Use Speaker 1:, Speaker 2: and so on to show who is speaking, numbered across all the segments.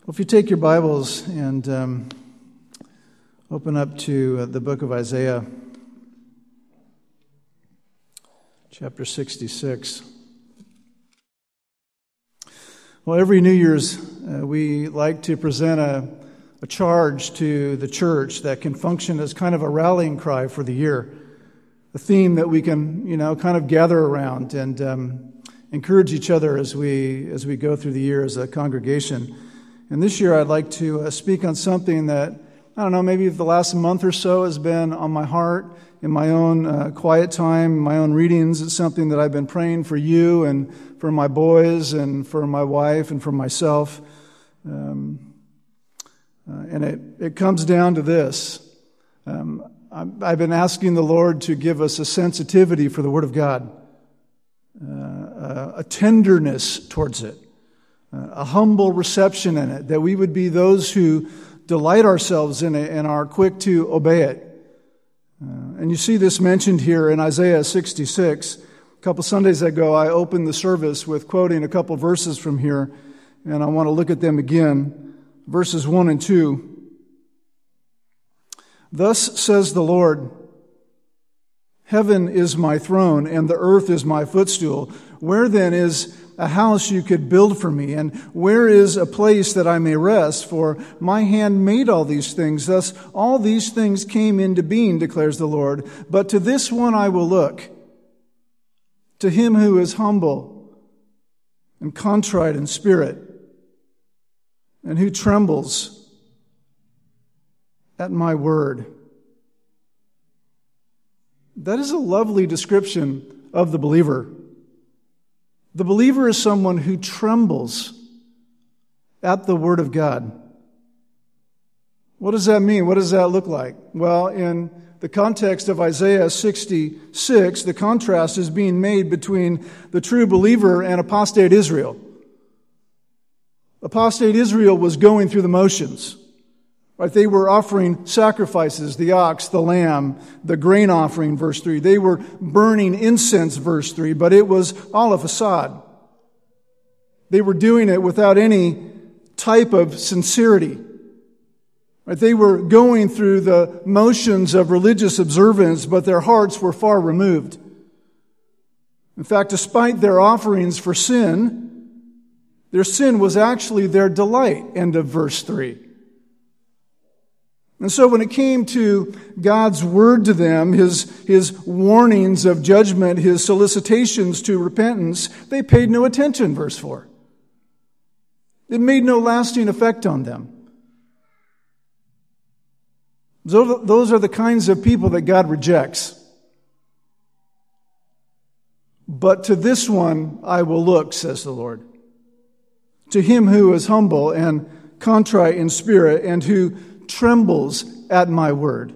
Speaker 1: Well, if you take your Bibles and open up to the book of Isaiah, chapter 66. Well, every New Year's we like to present a charge to the church that can function as kind of a rallying cry for the year, a theme that we can, kind of gather around and encourage each other as we go through the year as a congregation. And this year I'd like to speak on something that, maybe the last month or so has been on my heart in my own quiet time, my own readings. It's something that I've been praying for you and for my boys and for my wife and for myself. And it comes down to this. I've been asking the Lord to give us a sensitivity for the Word of God, a tenderness towards it, a humble reception in it, that we would be those who delight ourselves in it and are quick to obey it. And you see this mentioned here in Isaiah 66. A couple Sundays ago, I opened the service with quoting a couple verses from here, and I want to look at them again. Verses 1 and 2. Thus says the Lord, heaven is my throne, and the earth is my footstool. Where then is a house you could build for me? And where is a place that I may rest? For my hand made all these things. Thus all these things came into being, declares the Lord. But to this one I will look, to him who is humble and contrite in spirit, and who trembles at my word. That is a lovely description of the believer. The believer is someone who trembles at the Word of God. What does that mean? What does that look like? Well, in the context of Isaiah 66, the contrast is being made between the true believer and apostate Israel. Apostate Israel was going through the motions. Right? They were offering sacrifices, the ox, the lamb, the grain offering, verse 3. They were burning incense, verse 3, but it was all a facade. They were doing it without any type of sincerity. Right? They were going through the motions of religious observance, but their hearts were far removed. In fact, despite their offerings for sin, their sin was actually their delight, end of verse 3. And so when it came to God's word to them, his warnings of judgment, his solicitations to repentance, they paid no attention, verse 4. It made no lasting effect on them. Those are the kinds of people that God rejects. But to this one I will look, says the Lord. To him who is humble and contrite in spirit and who trembles at my word.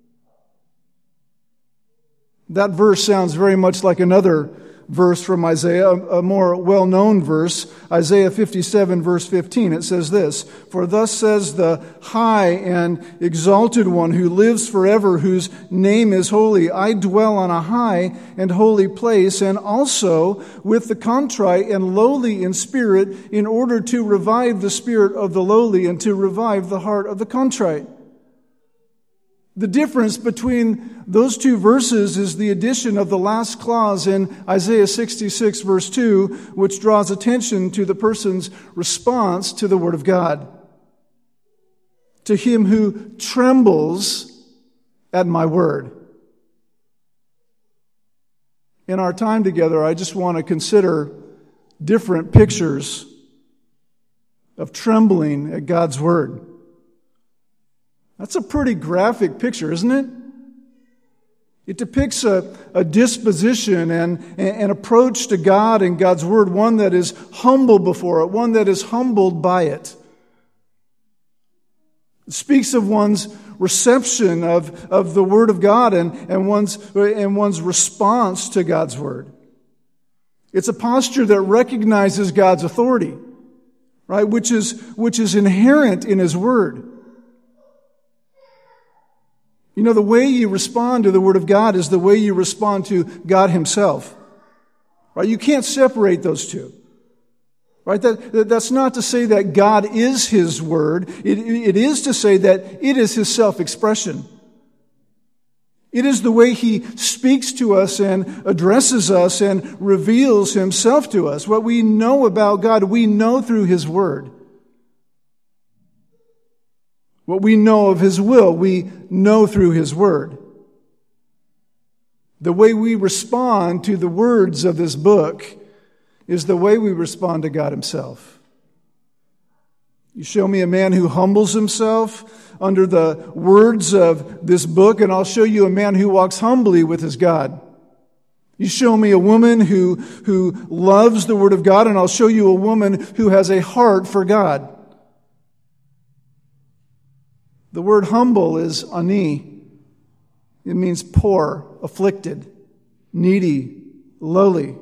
Speaker 1: That verse sounds very much like another verse from Isaiah, a more well-known verse, Isaiah 57, verse 15. It says this, for thus says the high and exalted one who lives forever, whose name is holy. I dwell on a high and holy place, and also with the contrite and lowly in spirit, in order to revive the spirit of the lowly and to revive the heart of the contrite. The difference between those two verses is the addition of the last clause in Isaiah 66, verse 2, which draws attention to the person's response to the Word of God. To him who trembles at my word. In our time together, I just want to consider different pictures of trembling at God's word. That's a pretty graphic picture, isn't it? It depicts a disposition and an approach to God and God's Word, one that is humble before it, one that is humbled by it. It speaks of one's reception of the Word of God and one's response to God's Word. It's a posture that recognizes God's authority, right? Which is inherent in His Word. The way you respond to the Word of God is the way you respond to God Himself. Right? You can't separate those two. Right? That's not to say that God is His Word. It is to say that it is His self-expression. It is the way He speaks to us and addresses us and reveals Himself to us. What we know about God, we know through His Word. What we know of His will, we know through His Word. The way we respond to the words of this book is the way we respond to God Himself. You show me a man who humbles himself under the words of this book, and I'll show you a man who walks humbly with his God. You show me a woman who loves the Word of God, and I'll show you a woman who has a heart for God. The word humble is ani. It means poor, afflicted, needy, lowly.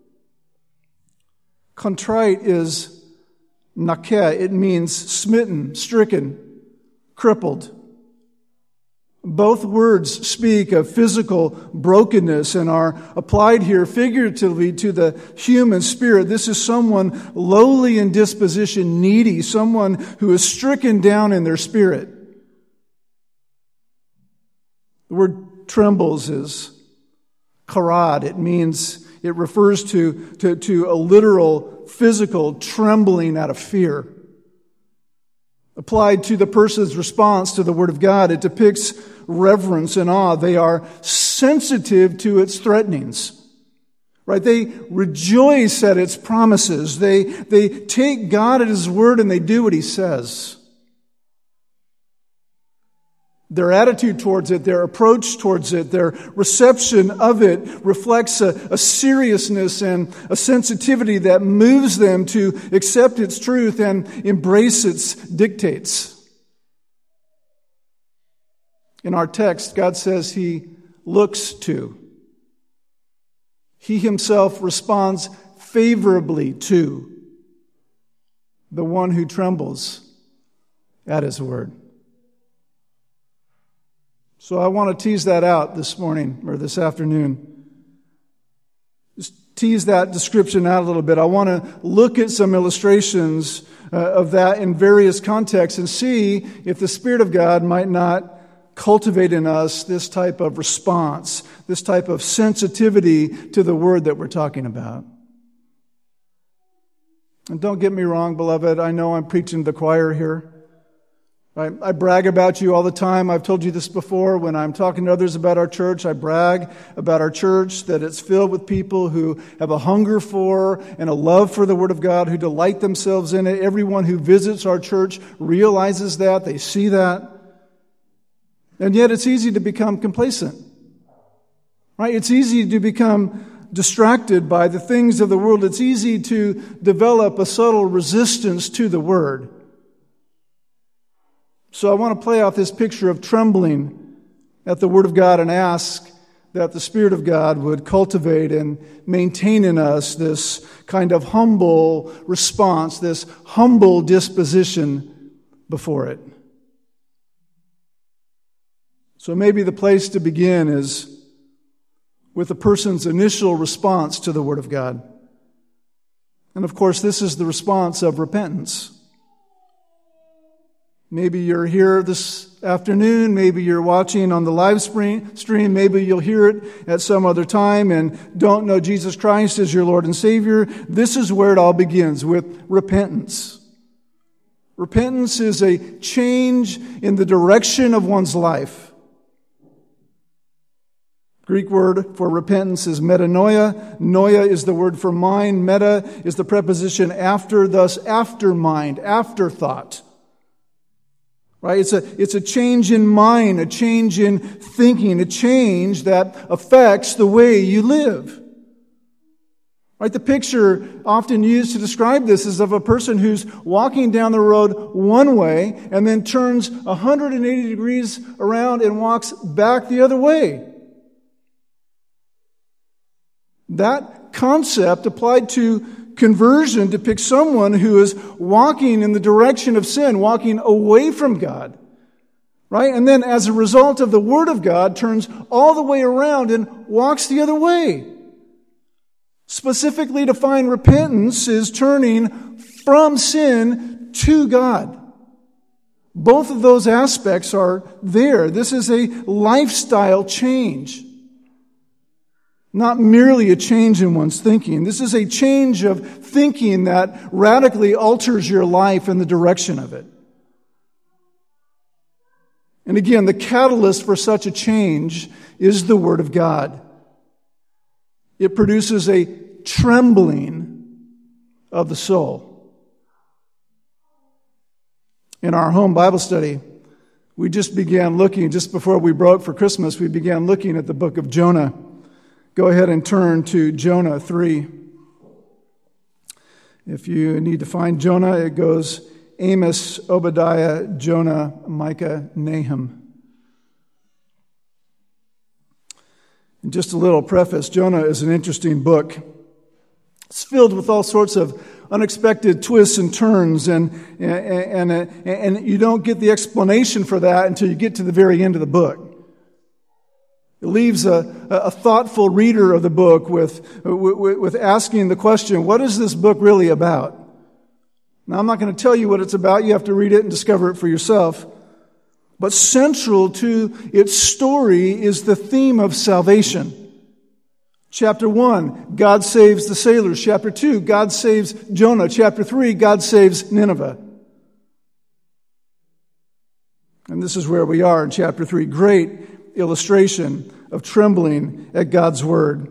Speaker 1: Contrite is nakeh. It means smitten, stricken, crippled. Both words speak of physical brokenness and are applied here figuratively to the human spirit. This is someone lowly in disposition, needy, someone who is stricken down in their spirit. The word trembles is karad. It refers to a literal, physical trembling out of fear. Applied to the person's response to the Word of God, it depicts reverence and awe. They are sensitive to its threatenings. Right? They rejoice at its promises. They take God at His word and they do what He says. Their attitude towards it, their approach towards it, their reception of it reflects a seriousness and a sensitivity that moves them to accept its truth and embrace its dictates. In our text, God says He looks to. He Himself responds favorably to the one who trembles at His word. So I want to tease that out this morning or this afternoon. Just tease that description out a little bit. I want to look at some illustrations of that in various contexts and see if the Spirit of God might not cultivate in us this type of response, this type of sensitivity to the word that we're talking about. And don't get me wrong, beloved, I know I'm preaching to the choir here. I brag about you all the time. I've told you this before. When I'm talking to others about our church, I brag about our church, that it's filled with people who have a hunger for and a love for the Word of God, who delight themselves in it. Everyone who visits our church realizes that. They see that. And yet it's easy to become complacent. Right? It's easy to become distracted by the things of the world. It's easy to develop a subtle resistance to the Word. So I want to play out this picture of trembling at the Word of God and ask that the Spirit of God would cultivate and maintain in us this kind of humble response, this humble disposition before it. So maybe the place to begin is with a person's initial response to the Word of God. And of course, this is the response of repentance. Maybe you're here this afternoon, maybe you're watching on the live stream, maybe you'll hear it at some other time and don't know Jesus Christ as your Lord and Savior. This is where it all begins, with repentance. Repentance is a change in the direction of one's life. Greek word for repentance is metanoia. Noia is the word for mind. Meta is the preposition after, thus after mind, afterthought. Right? It's a change in mind, a change in thinking, a change that affects the way you live. Right? The picture often used to describe this is of a person who's walking down the road one way and then turns 180 degrees around and walks back the other way. That concept applied to conversion depicts someone who is walking in the direction of sin, walking away from God. Right? And then as a result of the Word of God, turns all the way around and walks the other way. Specifically defined repentance is turning from sin to God. Both of those aspects are there. This is a lifestyle change. Not merely a change in one's thinking. This is a change of thinking that radically alters your life and the direction of it. And again, the catalyst for such a change is the Word of God. It produces a trembling of the soul. In our home Bible study, we just began looking, just before we broke for Christmas, we began looking at the book of Jonah. Go ahead and turn to Jonah 3. If you need to find Jonah, it goes Amos, Obadiah, Jonah, Micah, Nahum. And just a little preface, Jonah is an interesting book. It's filled with all sorts of unexpected twists and turns, and you don't get the explanation for that until you get to the very end of the book. It leaves a thoughtful reader of the book with asking the question, what is this book really about? Now, I'm not going to tell you what it's about. You have to read it and discover it for yourself. But central to its story is the theme of salvation. Chapter 1, God saves the sailors. Chapter 2, God saves Jonah. Chapter 3, God saves Nineveh. And this is where we are in chapter 3. Great illustration of trembling at God's word.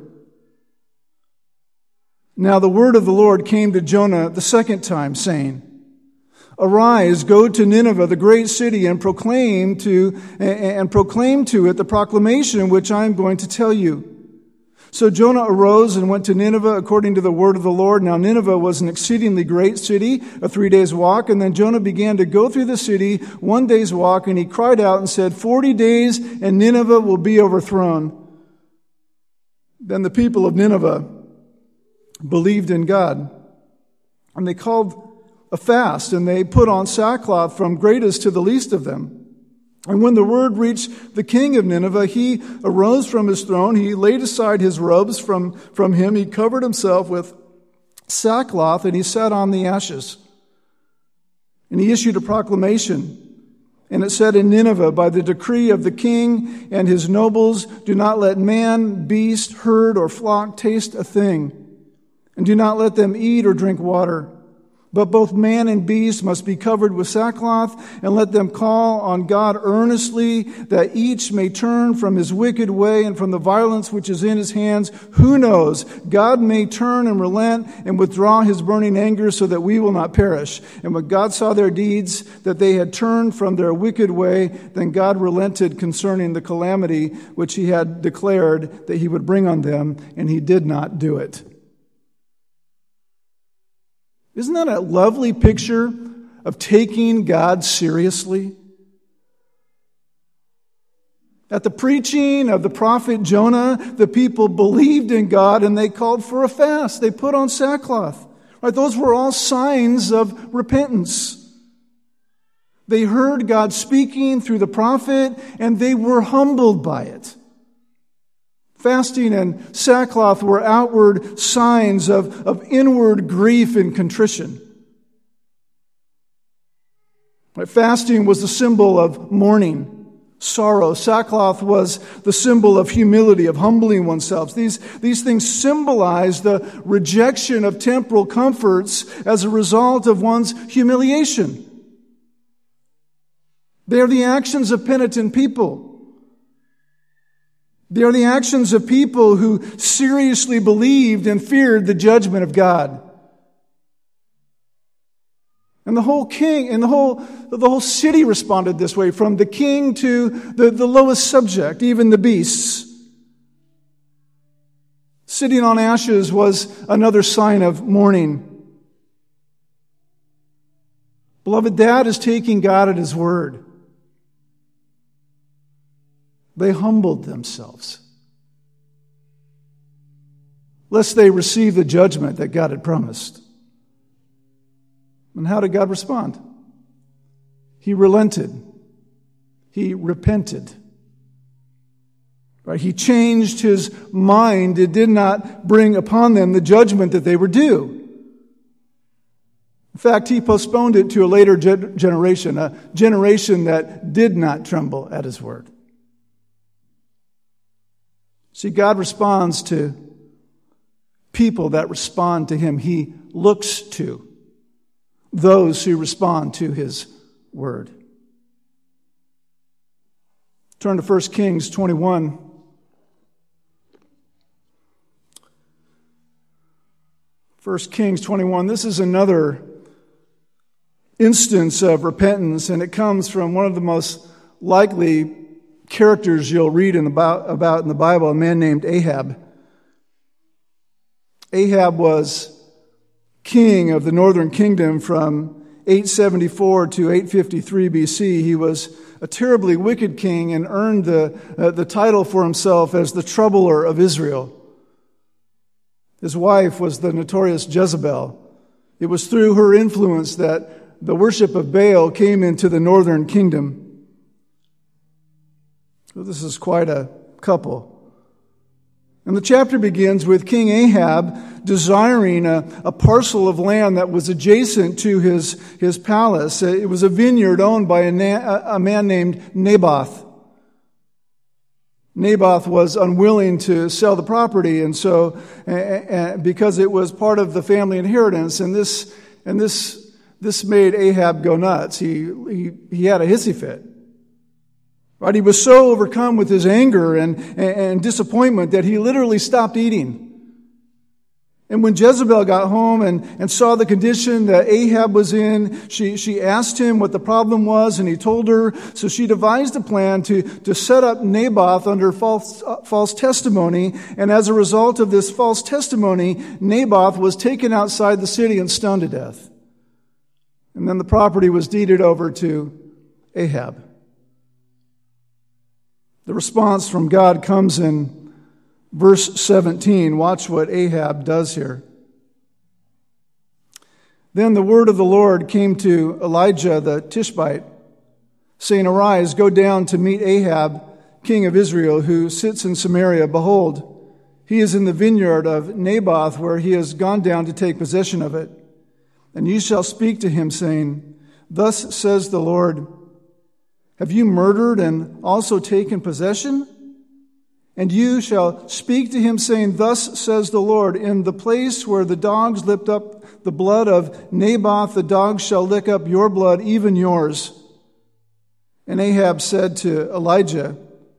Speaker 1: Now the word of the Lord came to Jonah the second time, saying, Arise, go to Nineveh, the great city, and proclaim to it the proclamation which I am going to tell you. So Jonah arose and went to Nineveh according to the word of the Lord. Now Nineveh was an exceedingly great city, a 3 days walk. And then Jonah began to go through the city 1 day's walk, and he cried out and said, 40 days and Nineveh will be overthrown. Then the people of Nineveh believed in God, and they called a fast, and they put on sackcloth from greatest to the least of them. And when the word reached the king of Nineveh, he arose from his throne. He laid aside his robes from him. He covered himself with sackcloth, and he sat on the ashes. And he issued a proclamation. And it said in Nineveh, by the decree of the king and his nobles, do not let man, beast, herd, or flock taste a thing. And do not let them eat or drink water. But both man and beast must be covered with sackcloth, and let them call on God earnestly, that each may turn from his wicked way and from the violence which is in his hands. Who knows? God may turn and relent and withdraw his burning anger so that we will not perish. And when God saw their deeds, that they had turned from their wicked way, then God relented concerning the calamity which he had declared that he would bring on them, and he did not do it. Isn't that a lovely picture of taking God seriously? At the preaching of the prophet Jonah, the people believed in God and they called for a fast. They put on sackcloth. Right? Those were all signs of repentance. They heard God speaking through the prophet and they were humbled by it. Fasting and sackcloth were outward signs of inward grief and contrition. Fasting was the symbol of mourning, sorrow. Sackcloth was the symbol of humility, of humbling oneself. These things symbolize the rejection of temporal comforts as a result of one's humiliation. They are the actions of penitent people. They are the actions of people who seriously believed and feared the judgment of God. And the whole city responded this way, from the king to the lowest subject, even the beasts. Sitting on ashes was another sign of mourning. Beloved, that is taking God at his word. They humbled themselves, lest they receive the judgment that God had promised. And how did God respond? He relented. He repented. Right? He changed his mind. It did not bring upon them the judgment that they were due. In fact, he postponed it to a later generation, a generation that did not tremble at his word. See, God responds to people that respond to him. He looks to those who respond to his word. Turn to 1 Kings 21. 1 Kings 21. This is another instance of repentance, and it comes from one of the most likely characters you'll read about in the Bible, a man named Ahab. Ahab was king of the northern kingdom from 874 to 853 BC. He was a terribly wicked king and earned the title for himself as the troubler of Israel. His wife was the notorious Jezebel. It was through her influence that the worship of Baal came into the northern kingdom. So this is quite a couple. And the chapter begins with King Ahab desiring a parcel of land that was adjacent to his palace. It was a vineyard owned by a man named Naboth. Naboth was unwilling to sell the property, and so because it was part of the family inheritance, and this made Ahab go nuts. He had a hissy fit. Right? He was so overcome with his anger and disappointment that he literally stopped eating. And when Jezebel got home and saw the condition that Ahab was in, she asked him what the problem was, and he told her. So she devised a plan to set up Naboth under false testimony. And as a result of this false testimony, Naboth was taken outside the city and stoned to death. And then the property was deeded over to Ahab. The response from God comes in verse 17. Watch what Ahab does here. Then the word of the Lord came to Elijah the Tishbite, saying, Arise, go down to meet Ahab, king of Israel, who sits in Samaria. Behold, he is in the vineyard of Naboth, where he has gone down to take possession of it. And you shall speak to him, saying, Thus says the Lord, Have you murdered and also taken possession? And you shall speak to him, saying, Thus says the Lord, In the place where the dogs licked up the blood of Naboth, the dogs shall lick up your blood, even yours. And Ahab said to Elijah,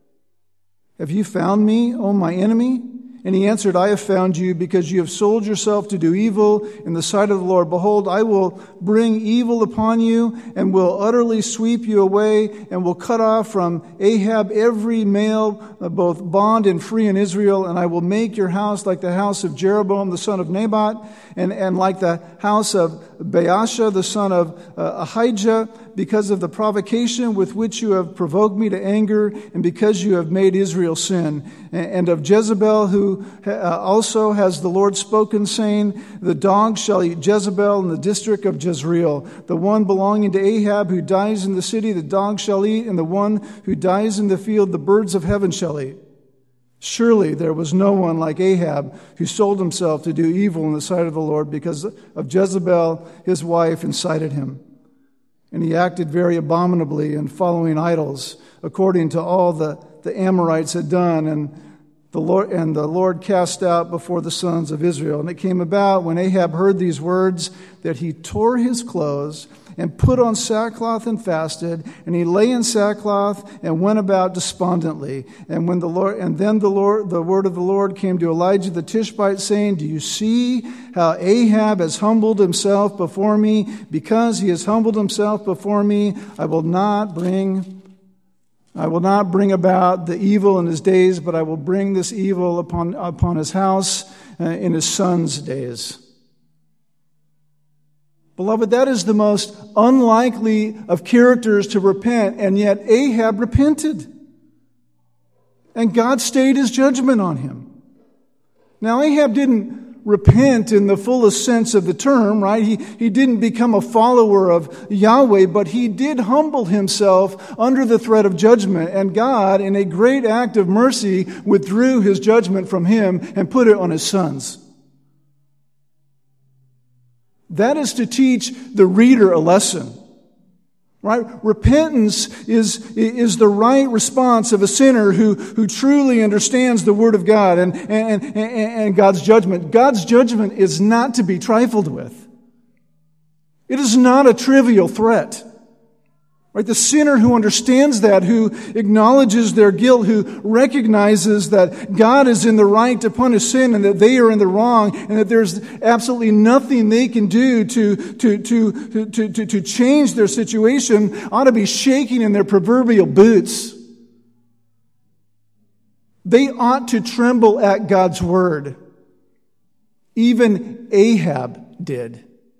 Speaker 1: Have you found me, O my enemy? And he answered, I have found you because you have sold yourself to do evil in the sight of the Lord. Behold, I will bring evil upon you and will utterly sweep you away and will cut off from Ahab every male, both bond and free in Israel. And I will make your house like the house of Jeroboam, the son of Nebat, and like the house of Baasha, the son of Ahijah, because of the provocation with which you have provoked me to anger, and because you have made Israel sin. And of Jezebel, who also has the Lord spoken, saying, The dogs shall eat Jezebel in the district of Jezreel. The one belonging to Ahab who dies in the city, the dogs shall eat, and the one who dies in the field, the birds of heaven shall eat. Surely there was no one like Ahab who sold himself to do evil in the sight of the Lord, because of Jezebel, his wife, incited him. And he acted very abominably in following idols, according to all the Amorites had done, and the Lord cast out before the sons of Israel. And it came about, when Ahab heard these words, that he tore his clothes and put on sackcloth and fasted, and he lay in sackcloth and went about despondently. And then the word of the Lord came to Elijah the Tishbite, saying, Do you see how Ahab has humbled himself before me? Because he has humbled himself before me, I will not bring about the evil in his days, but I will bring this evil upon his house in his son's days. Beloved, that is the most unlikely of characters to repent, and yet Ahab repented. And God stayed his judgment on him. Now, Ahab didn't repent in the fullest sense of the term, right? He didn't become a follower of Yahweh, but he did humble himself under the threat of judgment. And God, in a great act of mercy, withdrew his judgment from him and put it on his sons. That is to teach the reader a lesson. Right? Repentance is the right response of a sinner who truly understands the Word of God and God's judgment. God's judgment is not to be trifled with. It is not a trivial threat. Right? The sinner who understands that, who acknowledges their guilt, who recognizes that God is in the right to punish sin and that they are in the wrong, and that there's absolutely nothing they can do to change their situation, ought to be shaking in their proverbial boots. They ought to tremble at God's word. Even Ahab did.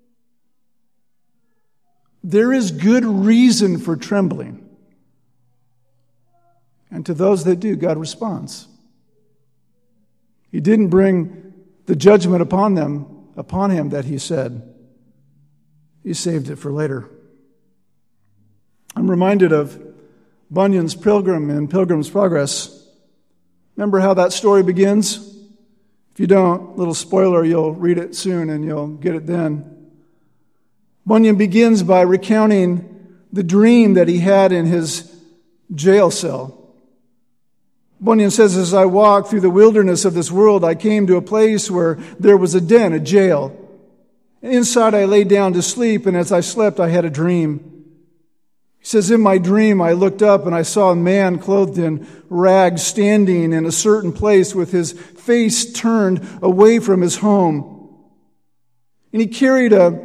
Speaker 1: There is good reason for trembling. And to those that do, God responds. He didn't bring the judgment upon him that he said. He saved it for later. I'm reminded of Bunyan's Pilgrim in Pilgrim's Progress. Remember how that story begins? If you don't, little spoiler, you'll read it soon and you'll get it then. Bunyan begins by recounting the dream that he had in his jail cell. Bunyan says, as I walked through the wilderness of this world, I came to a place where there was a den, a jail. And inside I lay down to sleep, and as I slept, I had a dream. He says, in my dream, I looked up and I saw a man clothed in rags standing in a certain place with his face turned away from his home. And he carried a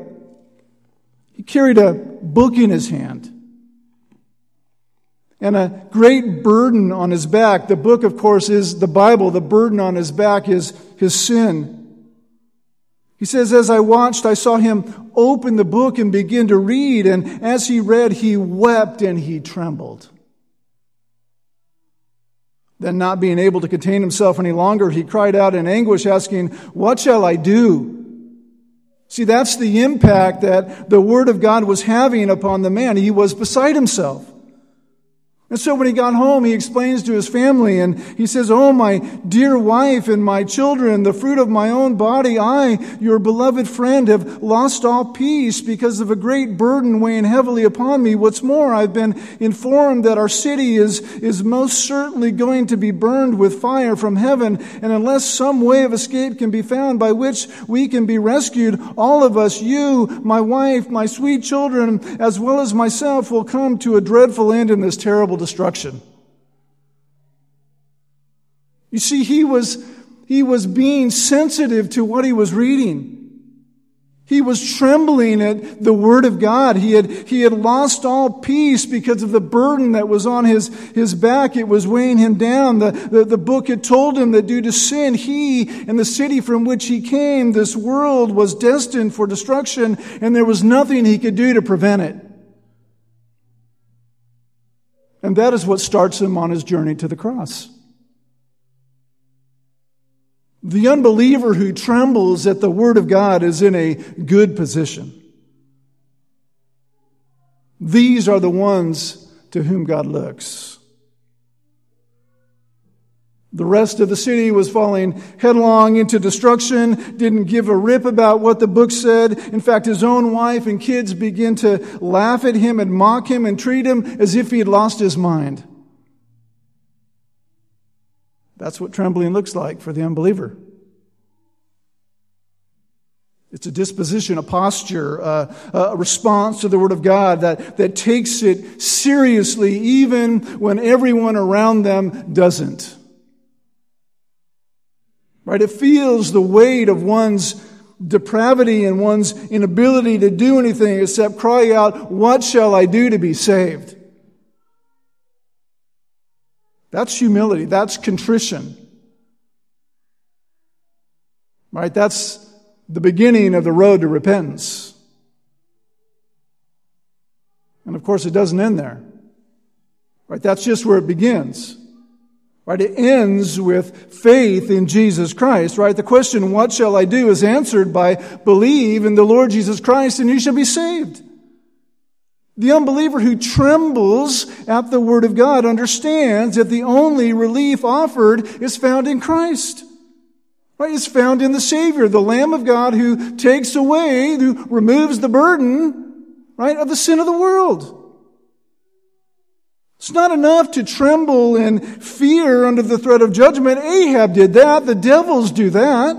Speaker 1: book in his hand and a great burden on his back. The book, of course, is the Bible. The burden on his back is his sin. He says, as I watched, I saw him open the book and begin to read. And as he read, he wept and he trembled. Then, not being able to contain himself any longer, he cried out in anguish, asking, what shall I do? See, that's the impact that the Word of God was having upon the man. He was beside himself. And so when he got home, he explains to his family, and he says, oh, my dear wife and my children, the fruit of my own body, I, your beloved friend, have lost all peace because of a great burden weighing heavily upon me. What's more, I've been informed that our city is most certainly going to be burned with fire from heaven, and unless some way of escape can be found by which we can be rescued, all of us, you, my wife, my sweet children, as well as myself, will come to a dreadful end in this terrible destruction. You see, he was being sensitive to what he was reading. He was trembling at the Word of God. He had lost all peace because of the burden that was on his back. It was weighing him down. The book had told him that due to sin, he and the city from which he came, this world, was destined for destruction, and there was nothing he could do to prevent it. And that is what starts him on his journey to the cross. The unbeliever who trembles at the Word of God is in a good position. These are the ones to whom God looks. The rest of the city was falling headlong into destruction, didn't give a rip about what the book said. In fact, his own wife and kids began to laugh at him and mock him and treat him as if he had lost his mind. That's what trembling looks like for the unbeliever. It's a disposition, a posture, a response to the Word of God that takes it seriously even when everyone around them doesn't. Right? It feels the weight of one's depravity and one's inability to do anything except cry out, what shall I do to be saved? That's humility. That's contrition. Right? That's the beginning of the road to repentance. And of course, it doesn't end there. Right? That's just where it begins. Right? It ends with faith in Jesus Christ. Right? The question, what shall I do, is answered by believe in the Lord Jesus Christ and you shall be saved. The unbeliever who trembles at the Word of God understands that the only relief offered is found in Christ. Right? It's found in the Savior, the Lamb of God who takes away, who removes the burden, right, of the sin of the world. It's not enough to tremble in fear under the threat of judgment. Ahab did that. The devils do that.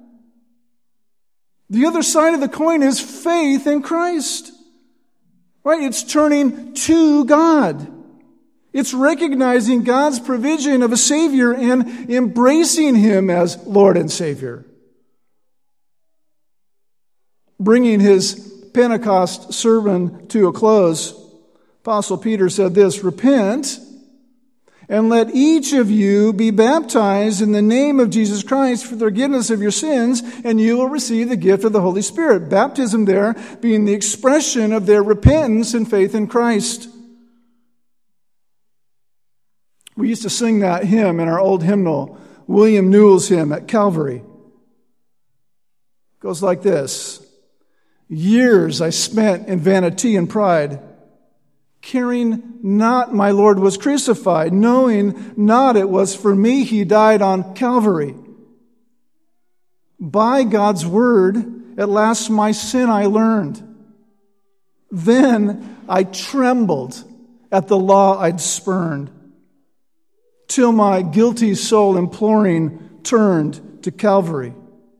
Speaker 1: The other side of the coin is faith in Christ. Right? It's turning to God. It's recognizing God's provision of a Savior and embracing Him as Lord and Savior. Bringing his Pentecost sermon to a close, Apostle Peter said this, "Repent, and let each of you be baptized in the name of Jesus Christ for the forgiveness of your sins, and you will receive the gift of the Holy Spirit." Baptism there being the expression of their repentance and faith in Christ. We used to sing that hymn in our old hymnal, William Newell's hymn at Calvary. It goes like this. "Years I spent in vanity and pride, caring not my Lord was crucified, knowing not it was for me He died on Calvary. By God's word, at last my sin I learned. Then I trembled at the law I'd spurned, till my guilty soul imploring turned to Calvary.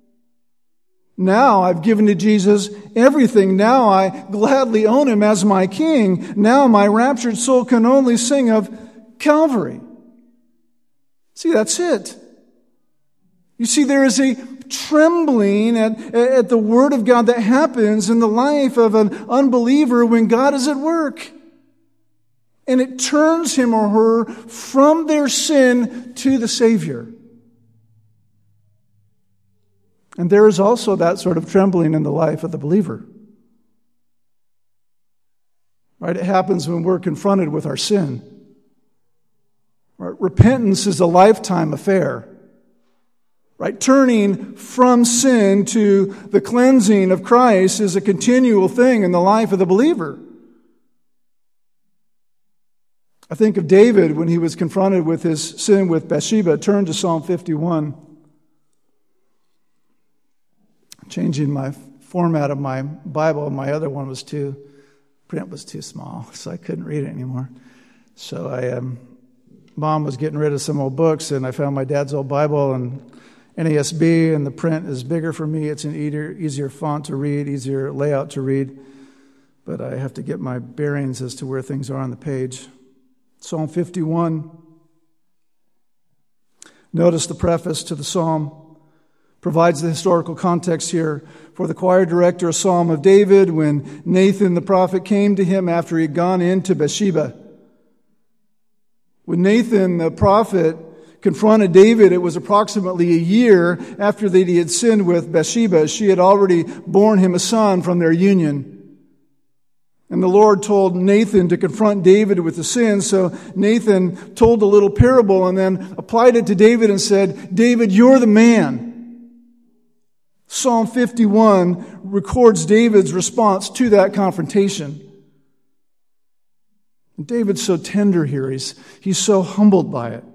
Speaker 1: Now I've given to Jesus everything. Now I gladly own Him as my King. Now my raptured soul can only sing of Calvary." See, that's it. You see, there is a trembling at the Word of God that happens in the life of an unbeliever when God is at work. And it turns him or her from their sin to the Savior. And there is also that sort of trembling in the life of the believer. Right? It happens when we're confronted with our sin. Right? Repentance is a lifetime affair. Right? Turning from sin to the cleansing of Christ is a continual thing in the life of the believer. I think of David when he was confronted with his sin with Bathsheba. Turn to Psalm 51. Changing my format of my Bible. My other one print was too small, so I couldn't read it anymore. So Mom was getting rid of some old books, and I found my dad's old Bible and NASB, and the print is bigger for me. It's an easier font to read, easier layout to read, but I have to get my bearings as to where things are on the page. Psalm 51. Notice the preface to the psalm provides the historical context here. For the choir director, a psalm of David when Nathan the prophet came to him after he had gone into Bathsheba. When Nathan the prophet confronted David, it was approximately a year after that he had sinned with Bathsheba. She had already borne him a son from their union. And the Lord told Nathan to confront David with the sin, so Nathan told a little parable and then applied it to David and said, "David, you're the man." Psalm 51 records David's response to that confrontation. And David's so tender here. He's so humbled by it.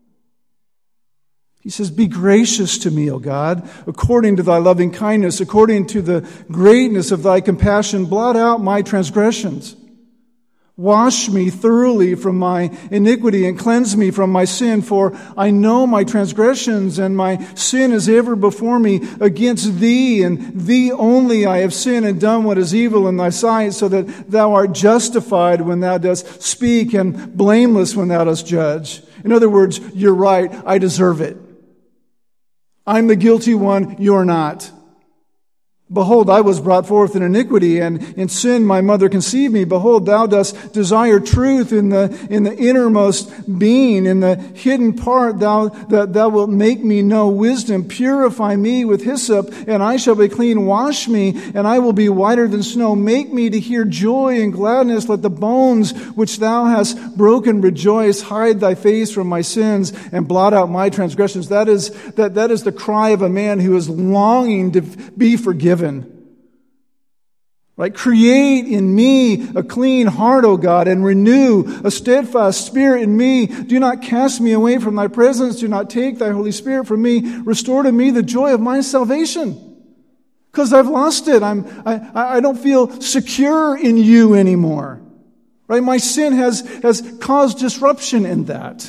Speaker 1: He says, "Be gracious to me, O God, according to thy loving kindness, according to the greatness of thy compassion, blot out my transgressions. Wash me thoroughly from my iniquity and cleanse me from my sin, for I know my transgressions and my sin is ever before me. Against thee and thee only I have sinned and done what is evil in thy sight, so that thou art justified when thou dost speak and blameless when thou dost judge." In other words, you're right, I deserve it. I'm the guilty one, you're not. Behold, I was brought forth in iniquity, and in sin my mother conceived me. Behold, thou dost desire truth in the innermost being, in the hidden part thou wilt make me know wisdom. Purify me with hyssop, and I shall be clean. Wash me, and I will be whiter than snow. Make me to hear joy and gladness. Let the bones which thou hast broken rejoice. Hide thy face from my sins, and blot out my transgressions. That is the cry of a man who is longing to be forgiven. Right? Create in me a clean heart, O God, and renew a steadfast spirit in me. Do not cast me away from thy presence. Do not take thy Holy Spirit from me. Restore to me the joy of my salvation. Because I've lost it. I don't feel secure in you anymore. Right? My sin has caused disruption in that.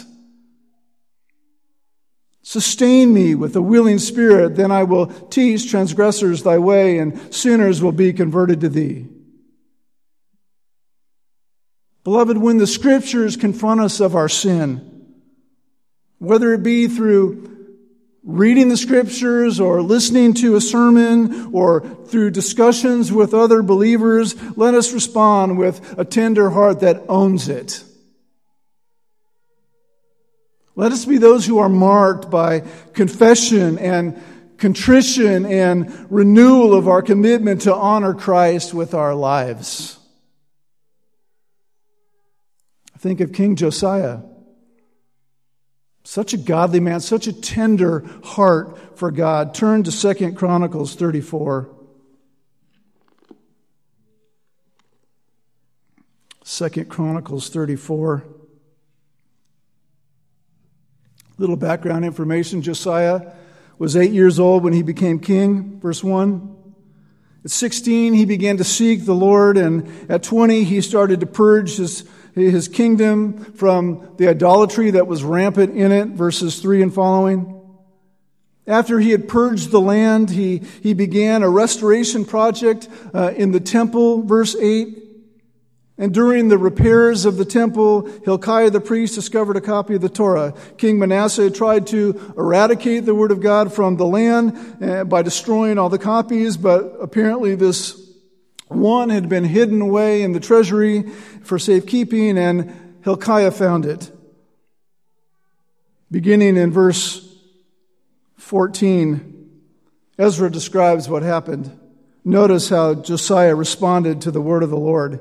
Speaker 1: Sustain me with a willing spirit, then I will teach transgressors thy way, and sinners will be converted to thee. Beloved, when the Scriptures confront us of our sin, whether it be through reading the Scriptures or listening to a sermon or through discussions with other believers, let us respond with a tender heart that owns it. Let us be those who are marked by confession and contrition and renewal of our commitment to honor Christ with our lives. I think of King Josiah. Such a godly man, such a tender heart for God. Turn to 2 Chronicles 34. 2 Chronicles 34. Little background information. Josiah was 8 years old when he became king. Verse 1. At 16, he began to seek the Lord, and at 20, he started to purge his kingdom from the idolatry that was rampant in it. Verses 3 and following. After he had purged the land, he began a restoration project in the temple. Verse 8. And during the repairs of the temple, Hilkiah the priest discovered a copy of the Torah. King Manasseh tried to eradicate the word of God from the land by destroying all the copies, but apparently this one had been hidden away in the treasury for safekeeping, and Hilkiah found it. Beginning in verse 14, Ezra describes what happened. Notice how Josiah responded to the word of the Lord.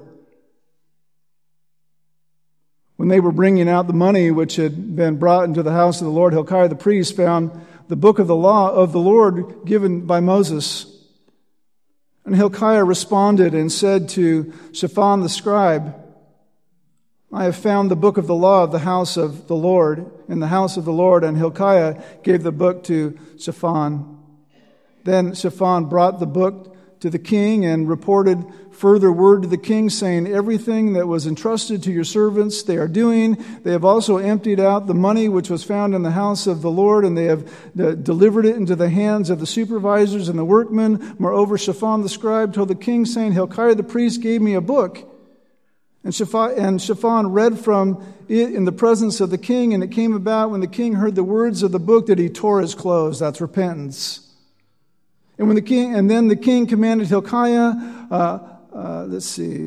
Speaker 1: When they were bringing out the money which had been brought into the house of the Lord, Hilkiah the priest found the book of the law of the Lord given by Moses. And Hilkiah responded and said to Shaphan the scribe, I have found the book of the law of the house of the Lord in the house of the Lord. And Hilkiah gave the book to Shaphan. Then Shaphan brought the book to the king and reported further word to the king, saying, everything that was entrusted to your servants they are doing. They have also emptied out the money which was found in the house of the Lord, and they have delivered it into the hands of the supervisors and the workmen. Moreover, Shaphan the scribe told the king, saying, Hilkiah the priest gave me a book. And Shaphan read from it in the presence of the king, and it came about when the king heard the words of the book that he tore his clothes. That's repentance. And then the king commanded Hilkiah, how do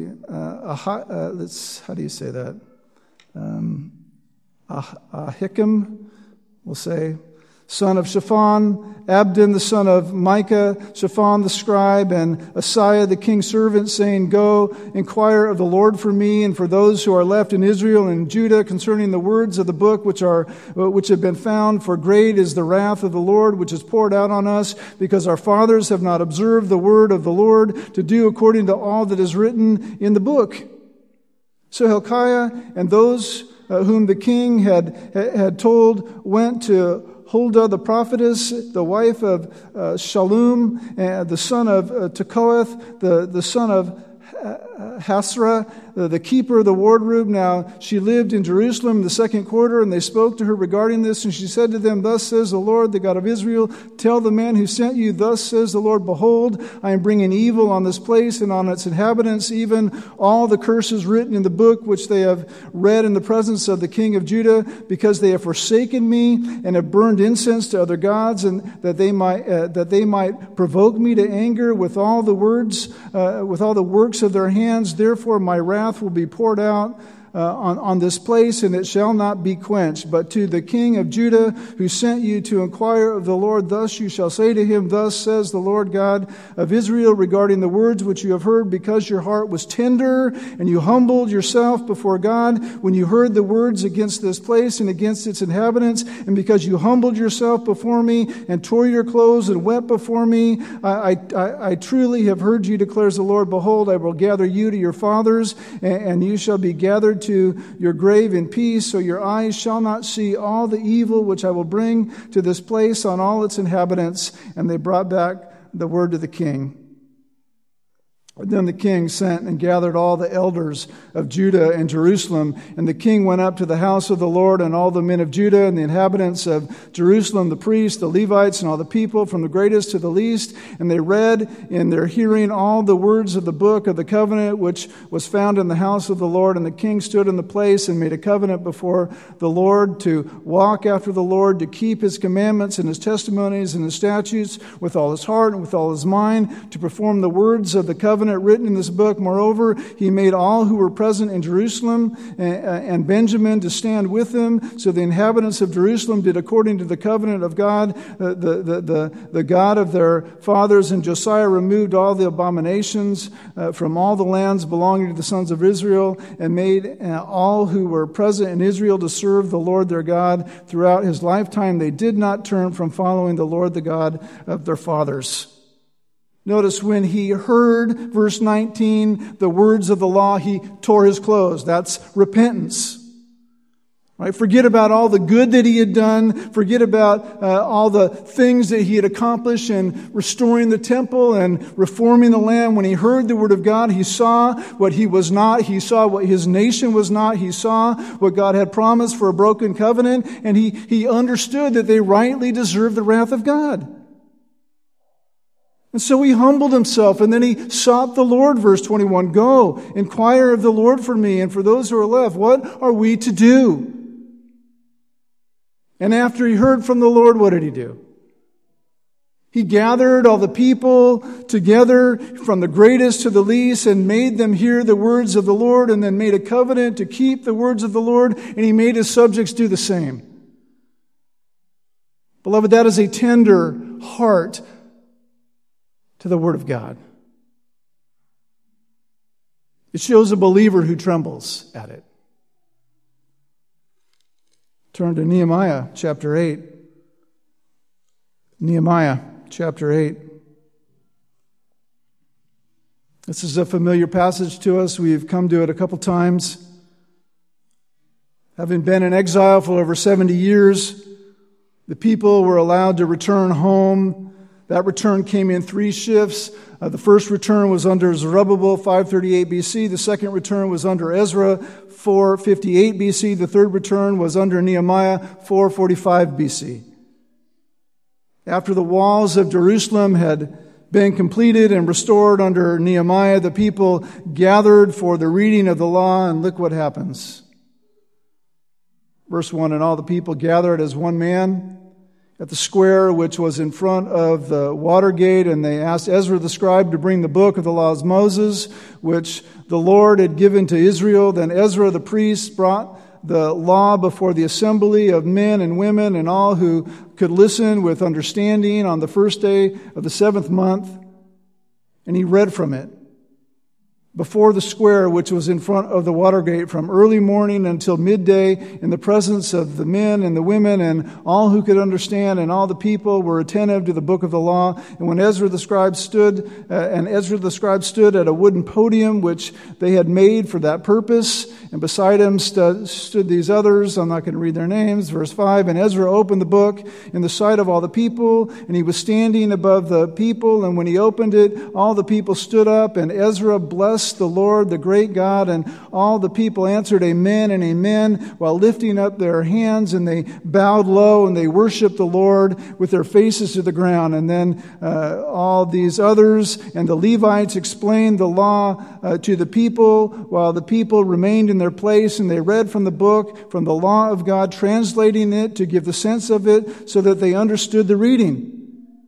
Speaker 1: you say that? Ahikam, we'll say, son of Shaphan, Abdon the son of Micah, Shaphan the scribe, and Asaiah the king's servant, saying, go, inquire of the Lord for me and for those who are left in Israel and Judah concerning the words of the book which have been found. For great is the wrath of the Lord which is poured out on us, because our fathers have not observed the word of the Lord to do according to all that is written in the book. So Hilkiah and those whom the king had told went to Huldah the prophetess, the wife of Shallum, the son of Tekoeth, the son of Hasra, the keeper of the wardrobe. Now she lived in Jerusalem in the second quarter, and they spoke to her regarding this, and she said to them, thus says the Lord, the God of Israel, tell the man who sent you, thus says the Lord, behold, I am bringing evil on this place and on its inhabitants, even all the curses written in the book which they have read in the presence of the king of Judah, because they have forsaken me and have burned incense to other gods, and that they might provoke me to anger with all the works of their hands. Therefore my wrath will be poured out on this place, and it shall not be quenched. But to the king of Judah, who sent you to inquire of the Lord, thus you shall say to him, Thus says the Lord God of Israel regarding the words which you have heard, because your heart was tender, and you humbled yourself before God when you heard the words against this place and against its inhabitants, and because you humbled yourself before me and tore your clothes and wept before me, I truly have heard you, declares the Lord. Behold, I will gather you to your fathers, and you shall be gathered to your grave in peace, so your eyes shall not see all the evil which I will bring to this place on all its inhabitants. And they brought back the word to the king. Then the king sent and gathered all the elders of Judah and Jerusalem. And the king went up to the house of the Lord, and all the men of Judah and the inhabitants of Jerusalem, the priests, the Levites, and all the people, from the greatest to the least. And they read in their hearing all the words of the book of the covenant, which was found in the house of the Lord. And the king stood in the place and made a covenant before the Lord to walk after the Lord, to keep his commandments and his testimonies and his statutes with all his heart and with all his mind, to perform the words of the covenant written in this book. Moreover, he made all who were present in Jerusalem and Benjamin to stand with him. So the inhabitants of Jerusalem did according to the covenant of God, the God of their fathers. And Josiah removed all the abominations from all the lands belonging to the sons of Israel, and made all who were present in Israel to serve the Lord their God. Throughout his lifetime, they did not turn from following the Lord, the God of their fathers. Notice when he heard, verse 19, the words of the law, he tore his clothes. That's repentance. Right? Forget about all the good that he had done. Forget about all the things that he had accomplished in restoring the temple and reforming the land. When he heard the word of God, he saw what he was not. He saw what his nation was not. He saw what God had promised for a broken covenant. And he understood that they rightly deserved the wrath of God. And so he humbled himself, and then he sought the Lord, verse 21. Go, inquire of the Lord for me and for those who are left. What are we to do? And after he heard from the Lord, what did he do? He gathered all the people together from the greatest to the least and made them hear the words of the Lord, and then made a covenant to keep the words of the Lord, and he made his subjects do the same. Beloved, that is a tender heart to the Word of God. It shows a believer who trembles at it. Turn to Nehemiah chapter 8. Nehemiah chapter 8. This is a familiar passage to us. We've come to it a couple times. Having been in exile for over 70 years, the people were allowed to return home. That return came in 3 shifts. The first return was under Zerubbabel, 538 BC. The second return was under Ezra, 458 BC. The third return was under Nehemiah, 445 BC. After the walls of Jerusalem had been completed and restored under Nehemiah, the people gathered for the reading of the law, and look what happens. Verse 1, and all the people gathered as one man at the square which was in front of the water gate, and they asked Ezra the scribe to bring the book of the laws of Moses, which the Lord had given to Israel. Then Ezra the priest brought the law before the assembly of men and women and all who could listen with understanding on the first day of the 7th month, and he read from it before the square which was in front of the water gate from early morning until midday in the presence of the men and the women and all who could understand, and all the people were attentive to the book of the law. And when Ezra the scribe stood at a wooden podium which they had made for that purpose, and beside him stood these others. I'm not going to read their names. Verse 5, and Ezra opened the book in the sight of all the people, and he was standing above the people, and when he opened it, all the people stood up, and Ezra blessed the Lord, the great God, and all the people answered amen and amen while lifting up their hands, and they bowed low and they worshiped the Lord with their faces to the ground. And then all these others and the Levites explained the law to the people while the people remained in their place, and they read from the book, from the law of God, translating it to give the sense of it so that they understood the reading.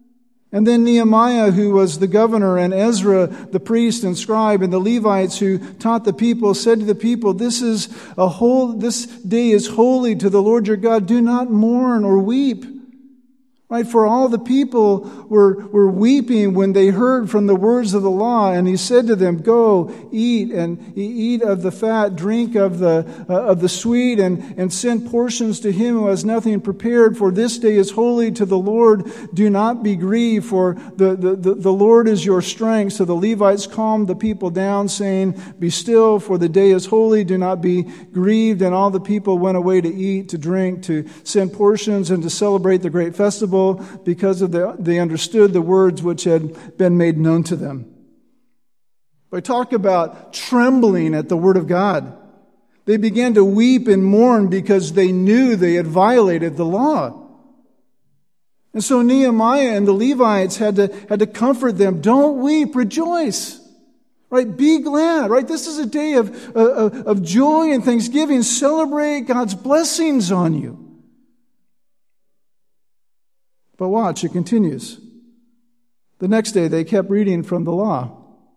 Speaker 1: And then Nehemiah, who was the governor, and Ezra, the priest and scribe, and the Levites who taught the people, said to the people, this day is holy to the Lord your God. Do not mourn or weep. Right? For all the people were weeping when they heard from the words of the law. And he said to them, go, eat, and eat of the fat, drink of the sweet, and send portions to him who has nothing prepared. For this day is holy to the Lord. Do not be grieved, for the Lord is your strength. So the Levites calmed the people down, saying, be still, for the day is holy. Do not be grieved. And all the people went away to eat, to drink, to send portions, and to celebrate the great festival, because they understood the words which had been made known to them. We talk about trembling at the word of God. They began to weep and mourn because they knew they had violated the law. And so Nehemiah and the Levites had to comfort them. Don't weep, rejoice. Right? Be glad. Right? This is a day of joy and thanksgiving. Celebrate God's blessings on you. But watch, it continues. The next day they kept reading from the law.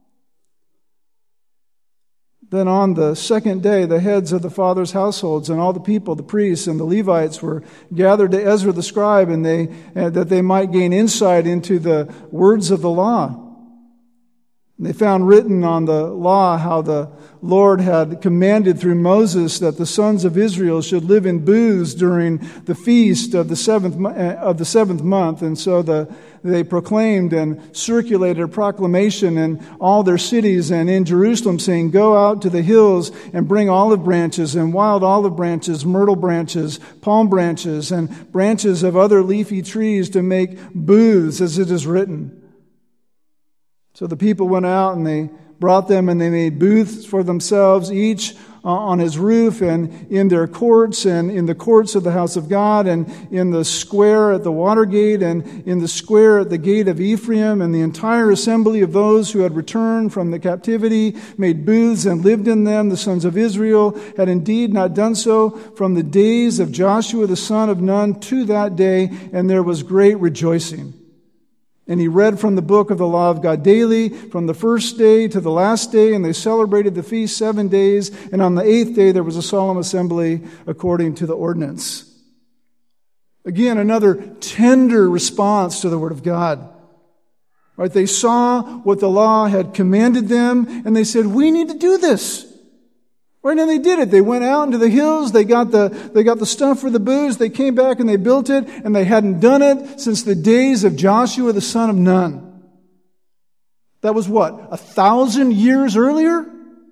Speaker 1: Then on the second day, the heads of the fathers' households and all the people, the priests and the Levites, were gathered to Ezra the scribe, and that they might gain insight into the words of the law. And they found written on the law how the Lord had commanded through Moses that the sons of Israel should live in booths during the feast of the seventh month. And so they proclaimed and circulated a proclamation in all their cities and in Jerusalem, saying, go out to the hills and bring olive branches and wild olive branches, myrtle branches, palm branches, and branches of other leafy trees to make booths, as it is written. So the people went out and they brought them, and they made booths for themselves, each on his roof and in their courts, and in the courts of the house of God, and in the square at the water gate, and in the square at the gate of Ephraim. And the entire assembly of those who had returned from the captivity made booths and lived in them. The sons of Israel had indeed not done so from the days of Joshua the son of Nun to that day, and there was great rejoicing. And he read from the book of the law of God daily, from the first day to the last day, and they celebrated the feast 7 days. And on the 8th day there was a solemn assembly according to the ordinance. Again, another tender response to the word of God. Right? They saw what the law had commanded them, and they said, we need to do this. Right, and they did it. They went out into the hills. They got the stuff for the booths. They came back and they built it, and they hadn't done it since the days of Joshua the son of Nun. That was what, 1,000 years earlier?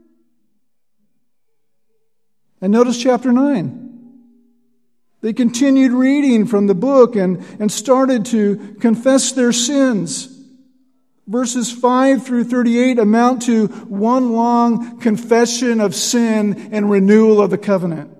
Speaker 1: And notice chapter 9. They continued reading from the book and started to confess their sins. Verses 5 through 38 amount to one long confession of sin and renewal of the covenant.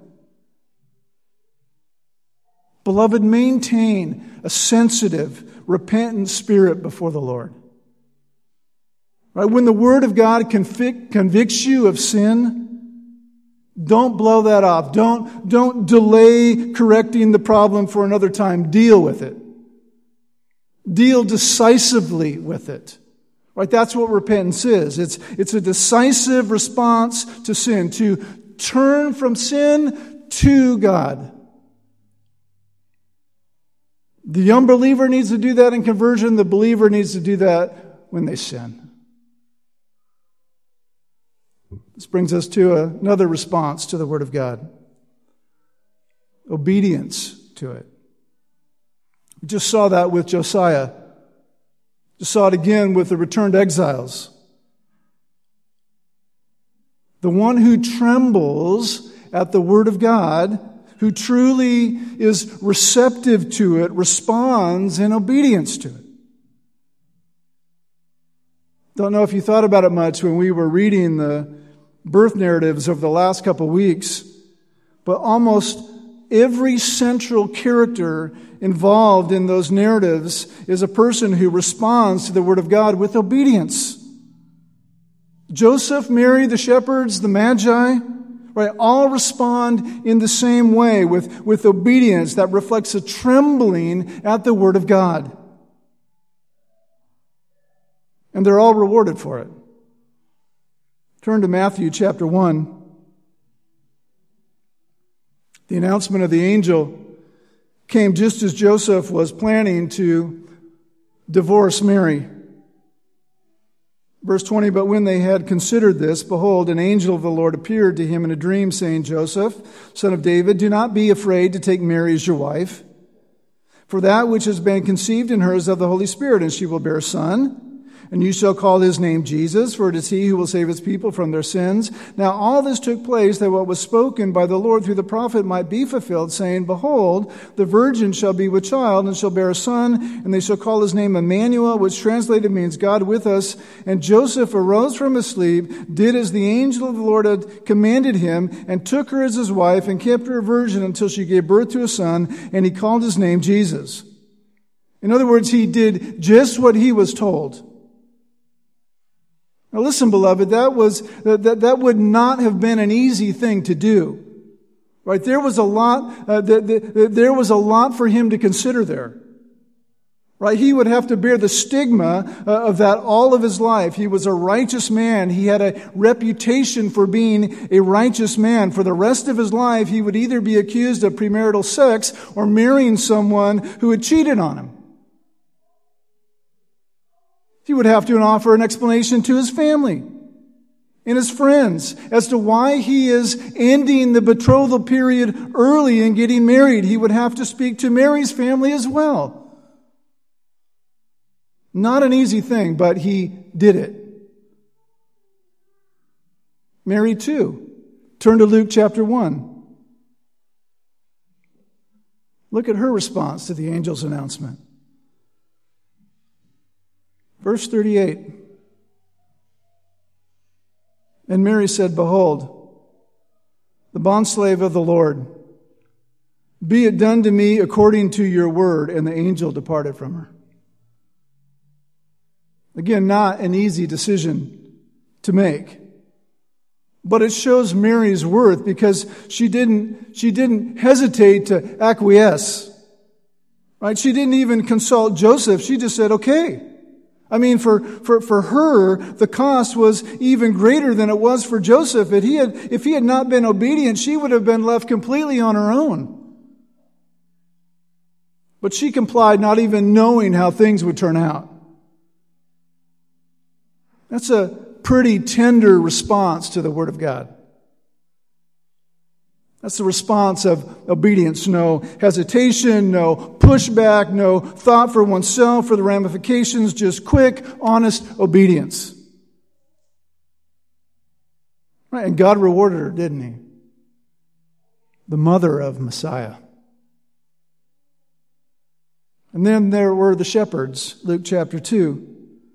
Speaker 1: Beloved, maintain a sensitive, repentant spirit before the Lord. Right? When the Word of God convicts you of sin, don't blow that off. Don't delay correcting the problem for another time. Deal with it. Deal decisively with it. Right? That's what repentance is. It's a decisive response to sin, to turn from sin to God. The unbeliever needs to do that in conversion. The believer needs to do that when they sin. This brings us to another response to the Word of God. Obedience to it. We just saw that with Josiah. Just saw it again with the returned exiles. The one who trembles at the Word of God, who truly is receptive to it, responds in obedience to it. Don't know if you thought about it much when we were reading the birth narratives over the last couple of weeks, but almost every central character involved in those narratives is a person who responds to the Word of God with obedience. Joseph, Mary, the shepherds, the Magi, right, all respond in the same way with obedience that reflects a trembling at the Word of God. And they're all rewarded for it. Turn to Matthew chapter 1. The announcement of the angel came just as Joseph was planning to divorce Mary. Verse 20, but when they had considered this, behold, an angel of the Lord appeared to him in a dream, saying, Joseph, son of David, do not be afraid to take Mary as your wife, for that which has been conceived in her is of the Holy Spirit, and she will bear a son. And you shall call his name Jesus, for it is he who will save his people from their sins. Now all this took place that what was spoken by the Lord through the prophet might be fulfilled, saying, behold, the virgin shall be with child and shall bear a son, and they shall call his name Emmanuel, which translated means God with us. And Joseph arose from his sleep, did as the angel of the Lord had commanded him, and took her as his wife, and kept her a virgin until she gave birth to a son, and he called his name Jesus. In other words, he did just what he was told. Now listen, beloved, that would not have been an easy thing to do. Right? There was a lot, there was a lot for him to consider there. Right? He would have to bear the stigma of that all of his life. He was a righteous man. He had a reputation for being a righteous man. For the rest of his life, he would either be accused of premarital sex or marrying someone who had cheated on him. He would have to offer an explanation to his family and his friends as to why he is ending the betrothal period early and getting married. He would have to speak to Mary's family as well. Not an easy thing, but he did it. Mary too. Turn to Luke chapter 1. Look at her response to the angel's announcement. Verse 38. And Mary said, behold, the bondslave of the Lord, be it done to me according to your word. And the angel departed from her. Again, not an easy decision to make. But it shows Mary's worth because she didn't hesitate to acquiesce. Right? She didn't even consult Joseph. She just said, okay. I mean, for her, the cost was even greater than it was for Joseph. If he had not been obedient, she would have been left completely on her own. But she complied, not even knowing how things would turn out. That's a pretty tender response to the Word of God. That's the response of obedience. No hesitation, no pushback, no thought for oneself, for the ramifications, just quick, honest obedience. Right, and God rewarded her, didn't he? The mother of Messiah. And then there were the shepherds, Luke chapter 2.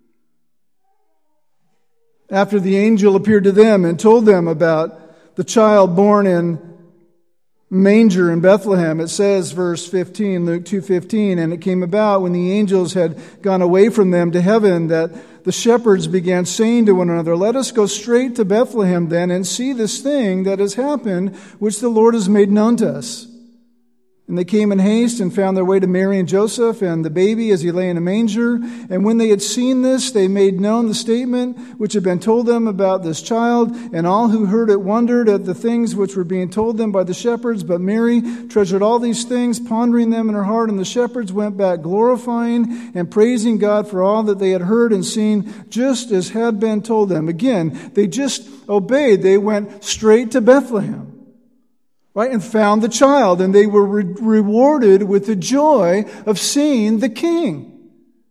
Speaker 1: After the angel appeared to them and told them about the child born in manger in Bethlehem, it says, verse 15, Luke 2:15, and it came about when the angels had gone away from them to heaven that the shepherds began saying to one another, let us go straight to Bethlehem then and see this thing that has happened, which the Lord has made known to us. And they came in haste and found their way to Mary and Joseph and the baby as he lay in a manger. And when they had seen this, they made known the statement which had been told them about this child. And all who heard it wondered at the things which were being told them by the shepherds. But Mary treasured all these things, pondering them in her heart. And the shepherds went back glorifying and praising God for all that they had heard and seen, just as had been told them. Again, they just obeyed. They went straight to Bethlehem. Right, and found the child, and they were rewarded with the joy of seeing the king.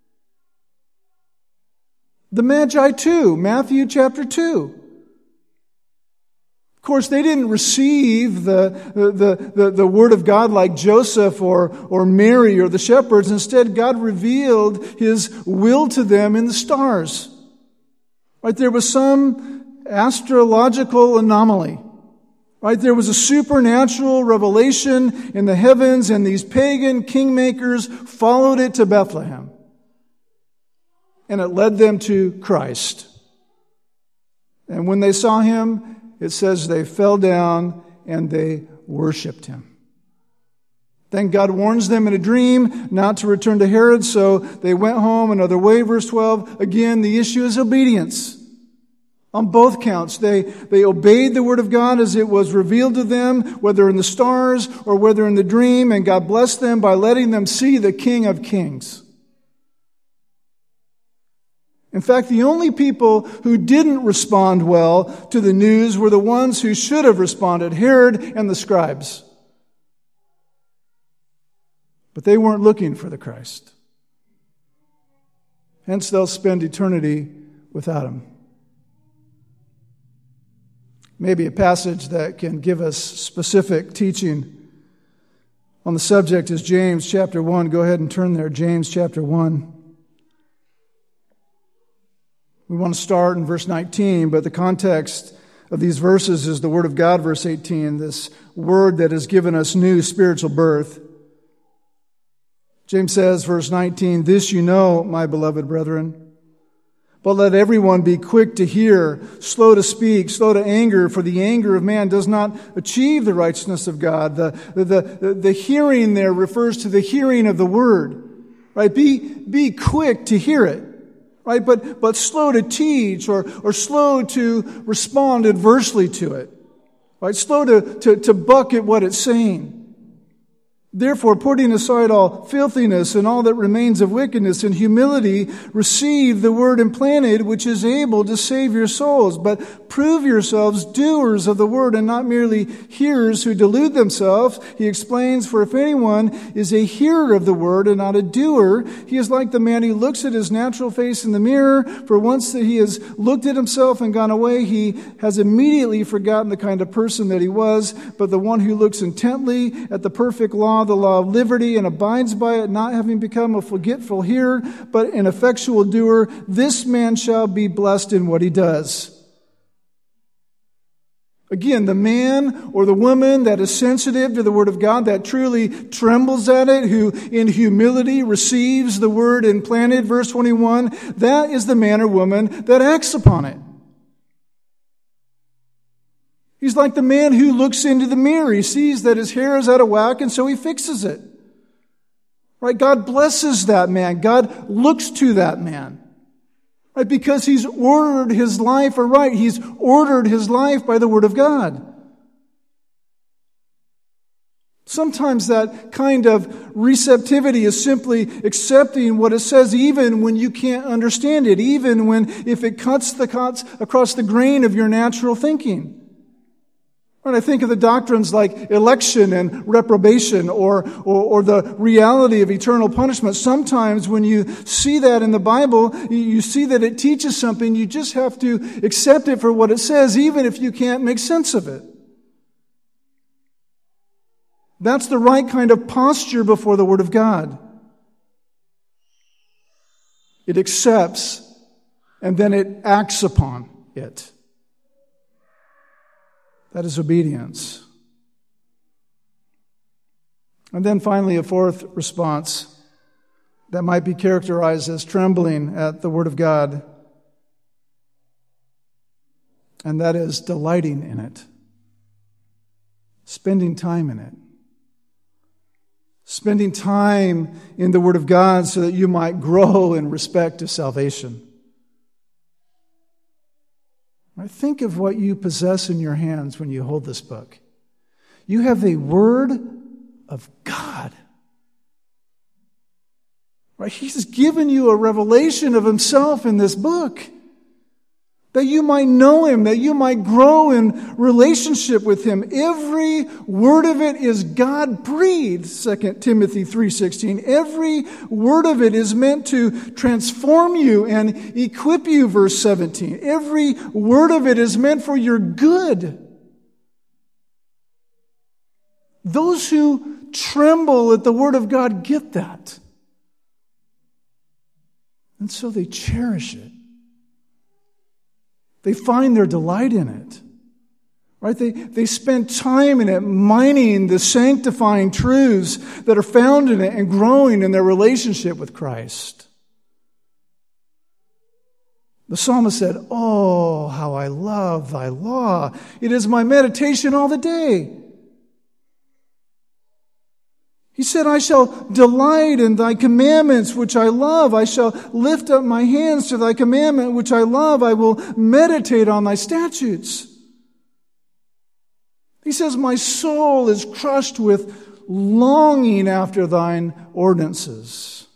Speaker 1: The Magi too, Matthew chapter 2. Of course, they didn't receive the word of God like Joseph or Mary or the shepherds. Instead, God revealed His will to them in the stars. Right, there was some astrological anomaly. Right, there was a supernatural revelation in the heavens, and these pagan kingmakers followed it to Bethlehem. And it led them to Christ. And when they saw Him, it says they fell down and they worshiped Him. Then God warns them in a dream not to return to Herod, so they went home another way. Verse 12, again, the issue is obedience. On both counts, they obeyed the word of God as it was revealed to them, whether in the stars or whether in the dream, and God blessed them by letting them see the King of Kings. In fact, the only people who didn't respond well to the news were the ones who should have responded, Herod and the scribes. But they weren't looking for the Christ. Hence, they'll spend eternity without him. Maybe a passage that can give us specific teaching on the subject is James chapter 1. Go ahead and turn there, James chapter 1. We want to start in verse 19, but the context of these verses is the Word of God, verse 18, this Word that has given us new spiritual birth. James says, verse 19, "This you know, my beloved brethren, but let everyone be quick to hear, slow to speak, slow to anger, for the anger of man does not achieve the righteousness of God." The hearing there refers to the hearing of the Word, right? Be quick to hear it. Right, but slow to teach or slow to respond adversely to it. Right, slow to buck at what it's saying. Therefore, putting aside all filthiness and all that remains of wickedness and humility, receive the word implanted, which is able to save your souls. But prove yourselves doers of the word and not merely hearers who delude themselves. He explains, for if anyone is a hearer of the word and not a doer, he is like the man who looks at his natural face in the mirror. For once that he has looked at himself and gone away, he has immediately forgotten the kind of person that he was. But the one who looks intently at the perfect law, the law of liberty, and abides by it, not having become a forgetful hearer, but an effectual doer, this man shall be blessed in what he does. Again, the man or the woman that is sensitive to the word of God, that truly trembles at it, who in humility receives the word implanted, verse 21, that is the man or woman that acts upon it. He's like the man who looks into the mirror. He sees that his hair is out of whack, and so he fixes it. Right? God blesses that man. God looks to that man. Right? Because he's ordered his life aright. He's ordered his life by the word of God. Sometimes that kind of receptivity is simply accepting what it says, even when you can't understand it, even if it cuts across the grain of your natural thinking. When I think of the doctrines like election and reprobation or the reality of eternal punishment, sometimes when you see that in the Bible, you see that it teaches something. You just have to accept it for what it says, even if you can't make sense of it. That's the right kind of posture before the Word of God. It accepts and then it acts upon it. That is obedience. And then finally, a fourth response that might be characterized as trembling at the Word of God, and that is delighting in it, spending time in it. Spending time in the Word of God so that you might grow in respect to salvation. Right? Think of what you possess in your hands when you hold this book. You have the Word of God. Right? He's given you a revelation of Himself in this book, that you might know Him, that you might grow in relationship with Him. Every word of it is God-breathed, 2 Timothy 3:16. Every word of it is meant to transform you and equip you, verse 17. Every word of it is meant for your good. Those who tremble at the Word of God get that. And so they cherish it. They find their delight in it. Right? They spend time in it, mining the sanctifying truths that are found in it and growing in their relationship with Christ. The psalmist said, "Oh, how I love thy law. It is my meditation all the day." He said, I shall delight in thy commandments, which I love. I shall lift up my hands to thy commandment, which I love. I will meditate on thy statutes. He says, my soul is crushed with longing after thine ordinances.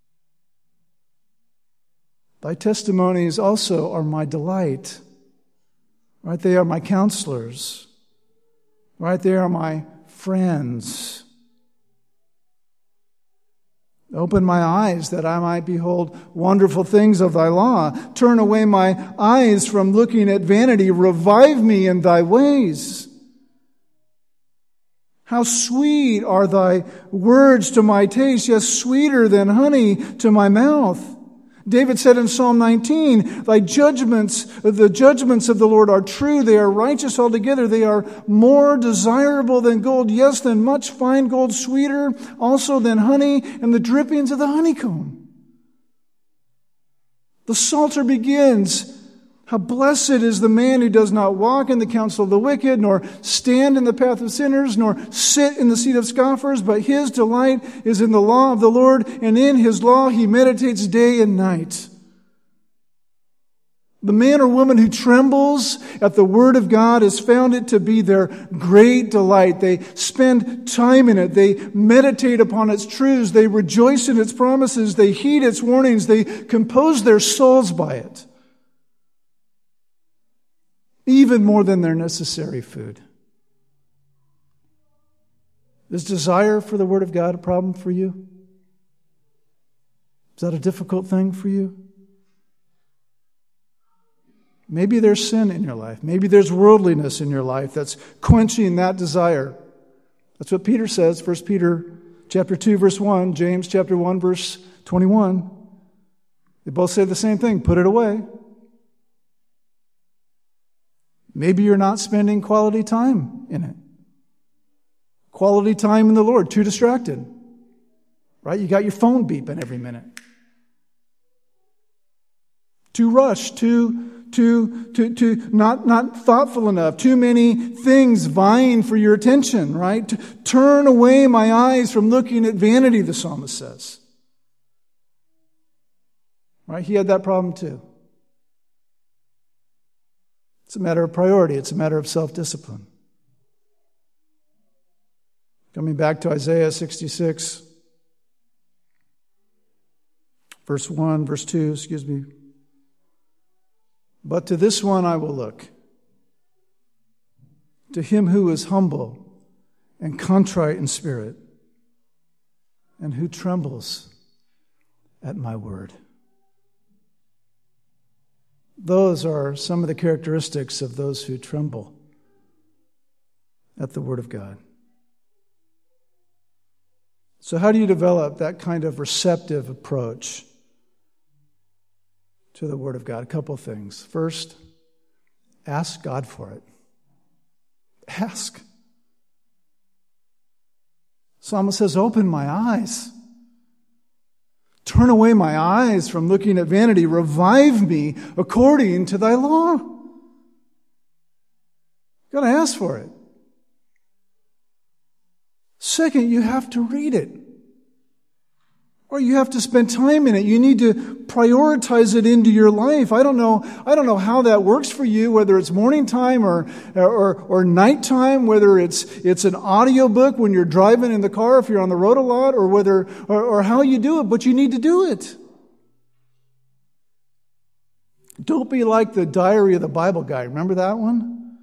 Speaker 1: Thy testimonies also are my delight. Right? They are my counselors. Right? They are my friends. Open my eyes that I might behold wonderful things of thy law. Turn away my eyes from looking at vanity. Revive me in thy ways. How sweet are thy words to my taste, yes, sweeter than honey to my mouth. David said in Psalm 19, the judgments of the Lord are true. They are righteous altogether. They are more desirable than gold, yes, than much fine gold, sweeter also than honey and the drippings of the honeycomb. The Psalter begins, how blessed is the man who does not walk in the counsel of the wicked, nor stand in the path of sinners, nor sit in the seat of scoffers, but his delight is in the law of the Lord, and in his law he meditates day and night. The man or woman who trembles at the word of God has found it to be their great delight. They spend time in it. They meditate upon its truths. They rejoice in its promises. They heed its warnings. They compose their souls by it. Even more than their necessary food. Is desire for the Word of God a problem for you? Is that a difficult thing for you? Maybe there's sin in your life. Maybe there's worldliness in your life that's quenching that desire. That's what Peter says, 1 Peter chapter 2, verse 1, James chapter 1, verse 21. They both say the same thing, put it away. Maybe you're not spending quality time in it. Quality time in the Lord, too distracted. Right? You got your phone beeping every minute. Too rushed, not thoughtful enough. Too many things vying for your attention, right? To turn away my eyes from looking at vanity, the psalmist says. Right? He had that problem too. It's a matter of priority. It's a matter of self-discipline. Coming back to Isaiah 66, verse 2. But to this one I will look, to him who is humble and contrite in spirit, and who trembles at my word. Those are some of the characteristics of those who tremble at the Word of God. So how do you develop that kind of receptive approach to the Word of God? A couple of things. First, ask God for it. Ask. Psalmist says, open my eyes. Turn away my eyes from looking at vanity. Revive me according to thy law. You've got to ask for it. Second, you have to read it. Or you have to spend time in it. You need to prioritize it into your life. I don't know how that works for you, whether it's morning time or nighttime, whether it's an audio book when you're driving in the car, if you're on the road a lot, or how you do it, but you need to do it. Don't be like the Diary of the Bible guy. Remember that one?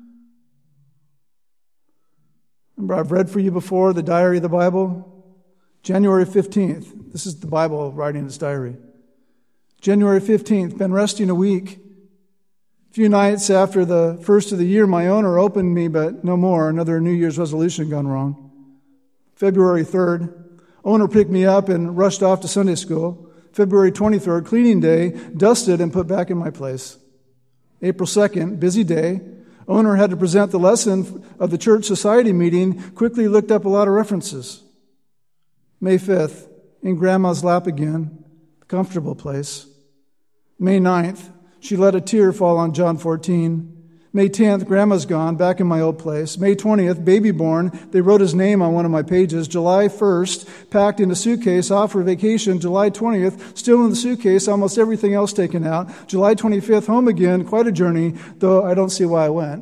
Speaker 1: Remember I've read for you before the Diary of the Bible? January 15th. This is the Bible writing its diary. January 15th, been resting a week. A few nights after the first of the year, my owner opened me, but no more. Another New Year's resolution gone wrong. February 3rd, owner picked me up and rushed off to Sunday school. February 23rd, cleaning day, dusted and put back in my place. April 2nd, busy day. Owner had to present the lesson of the church society meeting, quickly looked up a lot of references. May 5th, in Grandma's lap again, the comfortable place. May 9th, she let a tear fall on John 14. May 10th, Grandma's gone, back in my old place. May 20th, baby born. They wrote his name on one of my pages. July 1st, packed in a suitcase, off for vacation. July 20th, still in the suitcase, almost everything else taken out. July 25th, home again, quite a journey, though I don't see why I went.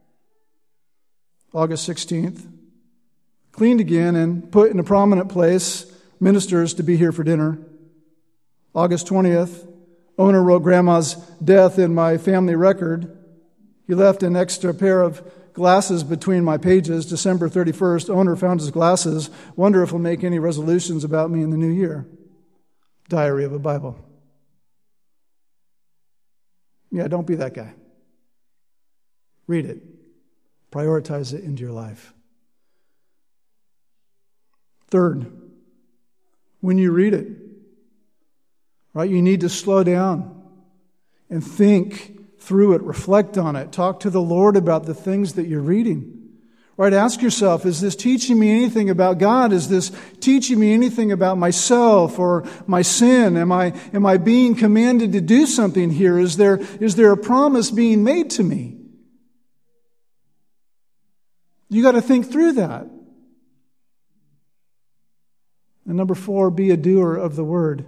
Speaker 1: August 16th, cleaned again and put in a prominent place, ministers to be here for dinner. August 20th, owner wrote Grandma's death in my family record. He left an extra pair of glasses between my pages. December 31st, owner found his glasses. Wonder if he'll make any resolutions about me in the new year. Diary of a Bible. Yeah, don't be that guy. Read it. Prioritize it into your life. Third, when you read it, right, you need to slow down and think through it, reflect on it, talk to the Lord about the things that you're reading. Right? Ask yourself, is this teaching me anything about God? Is this teaching me anything about myself or my sin? Am I being commanded to do something here? Is there a promise being made to me? You got to think through that. And number 4, be a doer of the word.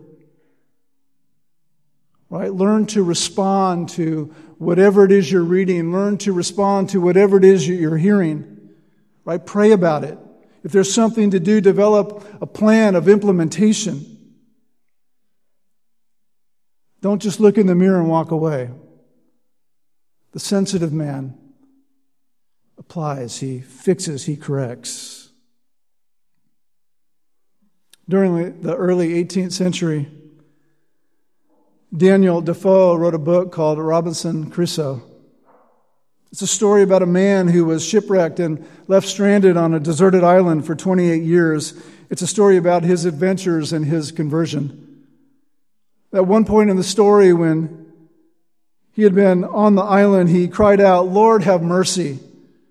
Speaker 1: Right? Learn to respond to whatever it is you're reading. Learn to respond to whatever it is you're hearing. Right? Pray about it. If there's something to do, develop a plan of implementation. Don't just look in the mirror and walk away. The sensitive man applies, he fixes, he corrects. During the early 18th century, Daniel Defoe wrote a book called Robinson Crusoe. It's a story about a man who was shipwrecked and left stranded on a deserted island for 28 years. It's a story about his adventures and his conversion. At one point in the story, when he had been on the island, he cried out, "Lord, have mercy."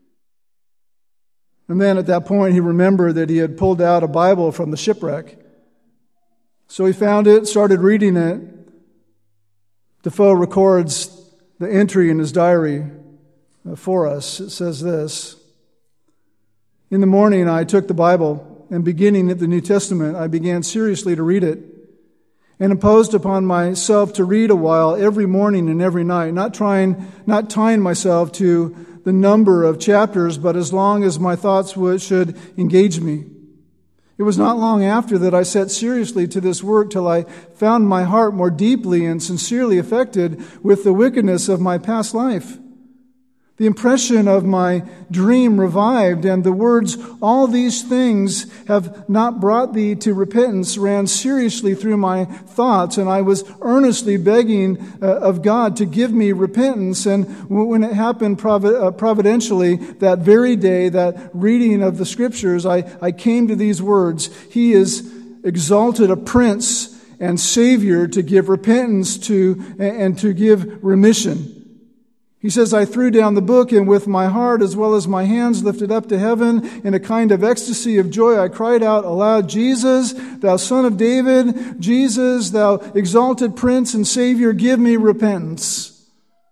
Speaker 1: And then at that point, he remembered that he had pulled out a Bible from the shipwreck. So he found it, started reading it. Defoe records the entry in his diary for us. It says this: "In the morning I took the Bible, and beginning at the New Testament, I began seriously to read it, and imposed upon myself to read a while every morning and every night, not tying myself to the number of chapters, but as long as my thoughts should engage me. It was not long after that I set seriously to this work till I found my heart more deeply and sincerely affected with the wickedness of my past life. The impression of my dream revived, and the words, 'All these things have not brought thee to repentance,' ran seriously through my thoughts, and I was earnestly begging of God to give me repentance. And when it happened providentially, that very day, that reading of the Scriptures, I came to these words: 'He is exalted a Prince and Savior to give repentance to and to give remission.' He says, 'I threw down the book, and with my heart as well as my hands lifted up to heaven, in a kind of ecstasy of joy, I cried out aloud, Jesus, thou Son of David, Jesus, thou exalted Prince and Savior, give me repentance.'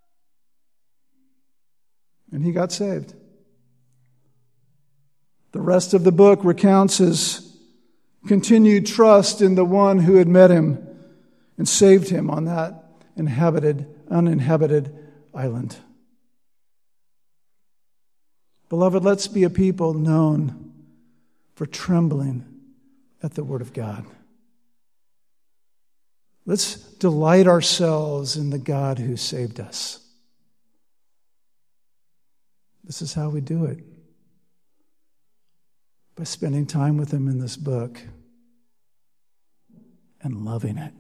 Speaker 1: And he got saved. The rest of the book recounts his continued trust in the one who had met him and saved him on that uninhabited island. Beloved, let's be a people known for trembling at the Word of God. Let's delight ourselves in the God who saved us. This is how we do it. By spending time with Him in this book and loving it.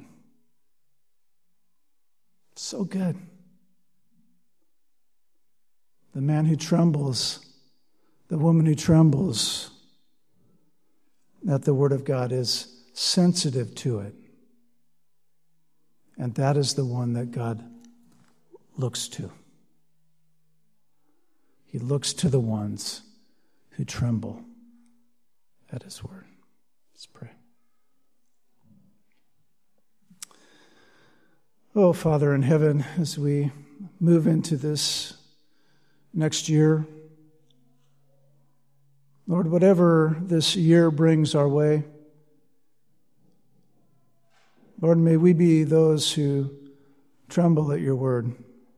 Speaker 1: So good. The man who trembles, the woman who trembles at the Word of God is sensitive to it. And that is the one that God looks to. He looks to the ones who tremble at His Word. Let's pray. Oh, Father in heaven, as we move into this next year. Lord, whatever this year brings our way, Lord, may we be those who tremble at your word,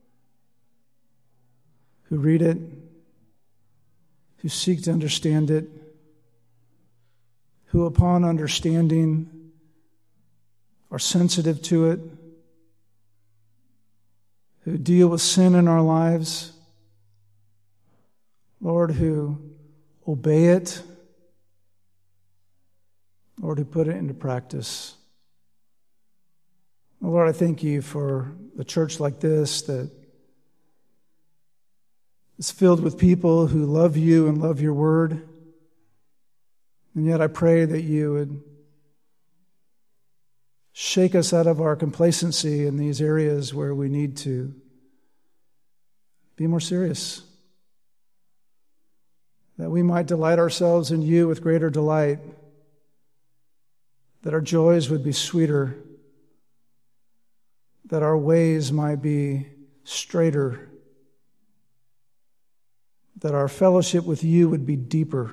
Speaker 1: who read it, who seek to understand it, who upon understanding are sensitive to it, who deal with sin in our lives, Lord, who obey it, Lord, who put it into practice. Lord, I thank you for a church like this that is filled with people who love you and love your word. And yet I pray that you would shake us out of our complacency in these areas where we need to be more serious, that we might delight ourselves in you with greater delight, that our joys would be sweeter, that our ways might be straighter, that our fellowship with you would be deeper,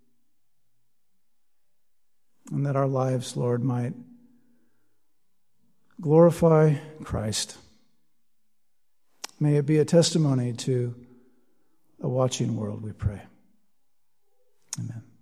Speaker 1: and that our lives, Lord, might glorify Christ. May it be a testimony to a watching world, we pray. Amen.